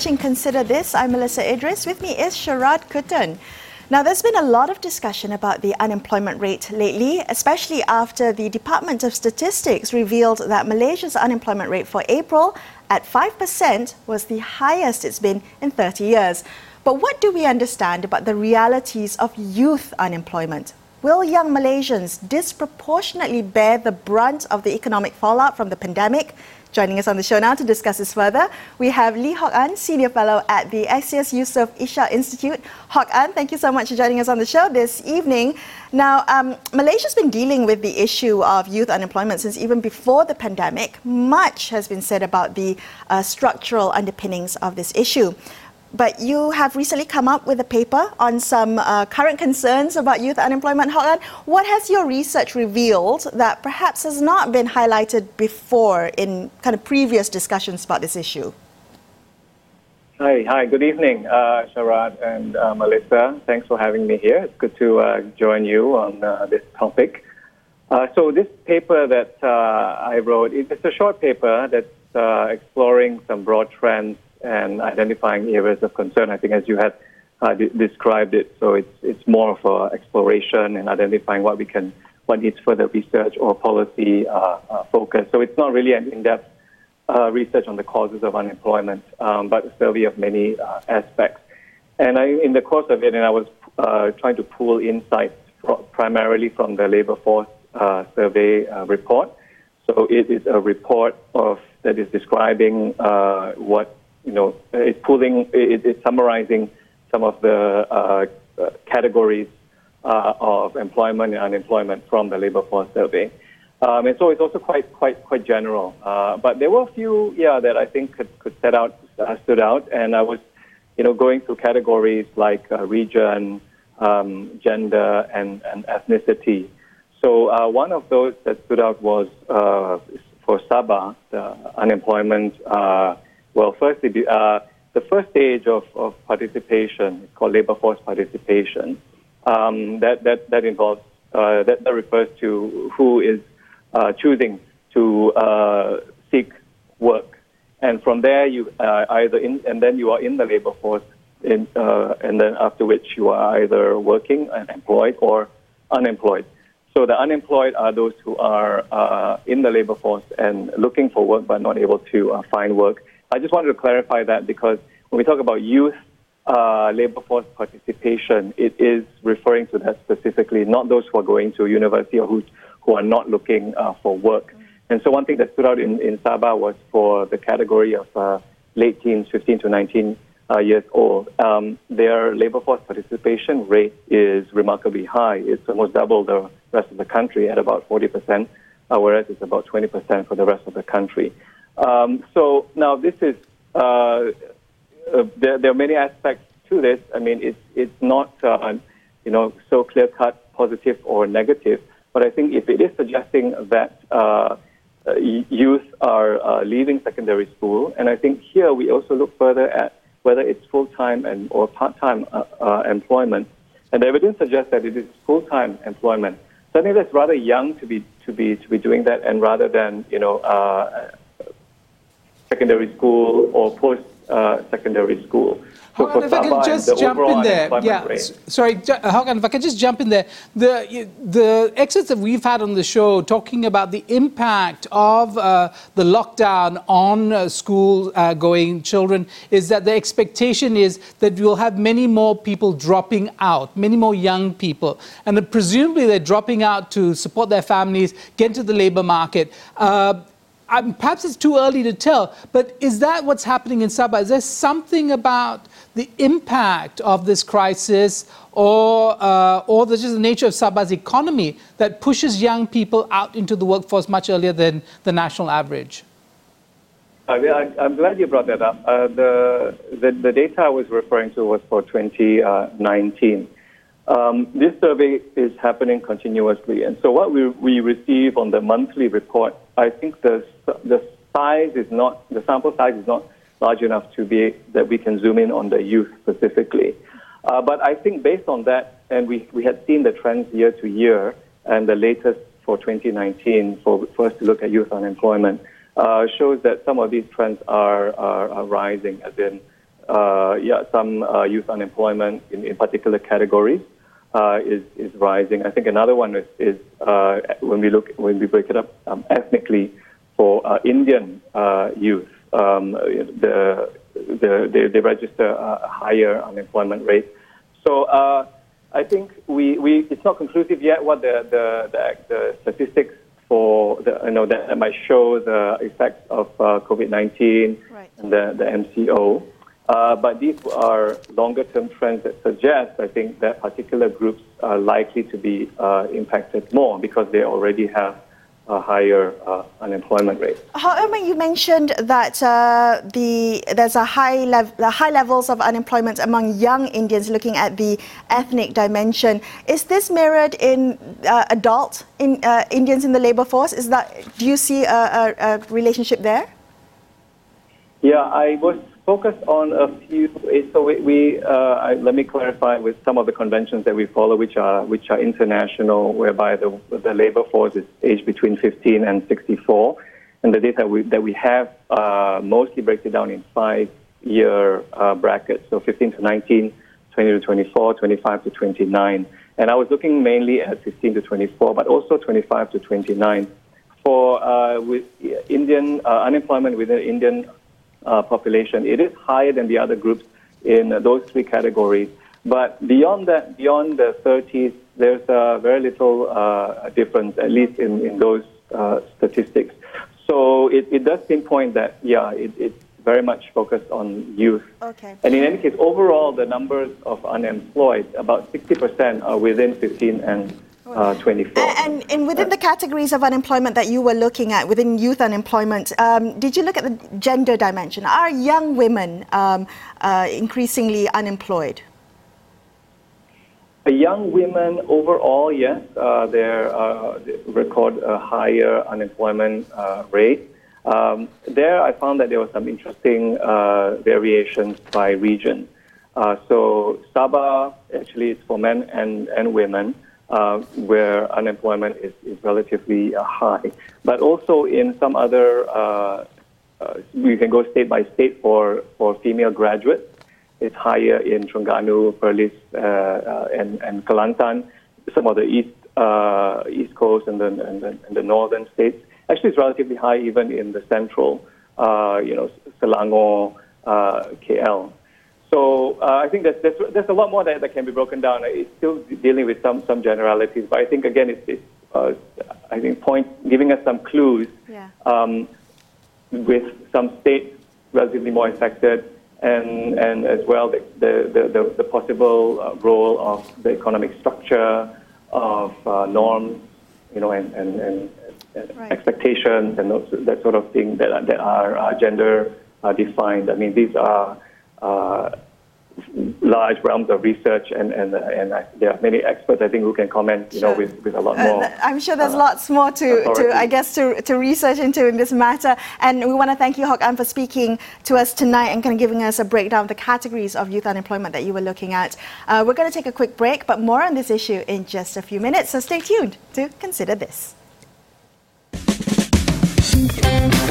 watching Consider This. I'm Melissa Idris. With me is Sharad Kuttan. Now, there's been a lot of discussion about the unemployment rate lately, especially after the Department of Statistics revealed that Malaysia's unemployment rate for April at 5% was the highest it's been in 30 years. But what do we understand about the realities of youth unemployment? Will young Malaysians disproportionately bear the brunt of the economic fallout from the pandemic? Joining us on the show now to discuss this further, we have Lee Hock An, Senior Fellow at the Axios Yusof Ishak Institute. Hock An, thank you so much for joining us on the show this evening. Now, Malaysia's been dealing with the issue of youth unemployment since even before the pandemic. Much has been said about the structural underpinnings of this issue. But you have recently come up with a paper on some current concerns about youth unemployment. Hock An, what has your research revealed that perhaps has not been highlighted before in kind of previous discussions about this issue? Hi, good evening, Sharad and Melissa. Thanks for having me here. It's good to join you on this topic. So this paper that I wrote, it's a short paper that's exploring some broad trends and identifying areas of concern. I think as you had described it, so it's more of an exploration and identifying what needs further research or policy focus. So it's not really an in-depth research on the causes of unemployment, but a survey of many aspects. And in the course of it, I was trying to pull insights primarily from the Labour Force survey report. So it is a report that is describing what it's summarizing some of the categories of employment and unemployment from the Labour Force survey. And so it's also quite general. But there were a few, that I think stood out. And I was, going through categories like region, gender, and ethnicity. So one of those that stood out was for Sabah, the unemployment. Firstly, the first stage of participation is called Labour Force participation. That involves that refers to who is choosing to seek work, and from there you then you are in the Labour Force, and then after which you are either working and employed or unemployed. So the unemployed are those who are in the Labour Force and looking for work but not able to find work. I just wanted to clarify that because when we talk about youth Labour Force participation, it is referring to that specifically, not those who are going to university or who are not looking for work. And so one thing that stood out in Sabah was for the category of late teens, 15 to 19 years old, their Labour Force participation rate is remarkably high. It's almost double the rest of the country at about 40%, whereas it's about 20% for the rest of the country. So now this is, there are many aspects to this. I mean, it's not, so clear-cut positive or negative, but I think if it is suggesting that youth are leaving secondary school, and I think here we also look further at whether it's full-time or part-time employment, and the evidence suggests that it is full-time employment. So I think that's rather young to be doing that, and rather than secondary school or post-secondary school. So Hock An, if I can just jump in there. Sorry, Hock An, if I can just jump in there. The excerpts that we've had on the show talking about the impact of the lockdown on school-going children is that the expectation is that we'll have many more people dropping out, many more young people. And that presumably they're dropping out to support their families, get into the labour market. Perhaps it's too early to tell, but is that what's happening in Sabah? Is there something about the impact of this crisis or just the nature of Sabah's economy that pushes young people out into the workforce much earlier than the national average? I'm glad you brought that up. The data I was referring to was for 2019. This survey is happening continuously, and so what we receive on the monthly report, I think the sample size is not large enough that we can zoom in on the youth specifically. But I think based on that, and we had seen the trends year to year, and the latest for 2019 for us to look at youth unemployment shows that some of these trends are rising, as in some youth unemployment in particular categories is rising. I think another one is when we break it up ethnically for Indian youth, they register a higher unemployment rate. So I think it's not conclusive yet what the statistics for that might show the effects of COVID-19 and the MCO. But these are longer-term trends that suggest, I think, that particular groups are likely to be impacted more because they already have a higher unemployment rate. However, you mentioned that there's a high levels of unemployment among young Indians. Looking at the ethnic dimension, is this mirrored in adult Indians in the labour force? Do you see a relationship there? Yeah, I was focused on a few. So let me clarify with some of the conventions that we follow, which are international, whereby the labor force is aged between 15 and 64, and the data that we have mostly breaks it down in 5-year brackets. So 15 to 19, 20 to 24, 25 to 29, and I was looking mainly at 15 to 24, but also 25 to 29 for with Indian unemployment within Indian population. It is higher than the other groups in those 3 categories. But beyond that, beyond the 30s, there's very little difference, at least in those statistics. So it does pinpoint that, it's very much focused on youth. Okay. And in any case, overall, the numbers of unemployed, about 60% are within 15 and 24. And within the categories of unemployment that you were looking at, within youth unemployment, did you look at the gender dimension? Are young women increasingly unemployed? Young women overall, yes, they record a higher unemployment rate. There, I found that there were some interesting variations by region. So Sabah, actually, it's for men and women. Where unemployment is relatively high. But also in some other, we can go state by state for female graduates. It's higher in Terengganu, Perlis, and Kelantan, some of the East Coast and the northern states. Actually, it's relatively high even in the central, Selangor, KL. So I think there's a lot more that can be broken down. It's still dealing with some generalities, but I think again giving us some clues with some states relatively more affected, and as well the possible role of the economic structure of norms, and expectations and that sort of thing that are gender defined. I mean, these are large realms of research, and there are many experts, I think, who can comment, with a lot more. I'm sure there's lots more to research into in this matter. And we want to thank you, Hock An, for speaking to us tonight and kind of giving us a breakdown of the categories of youth unemployment that you were looking at. We're going to take a quick break, but more on this issue in just a few minutes. So stay tuned to Consider This.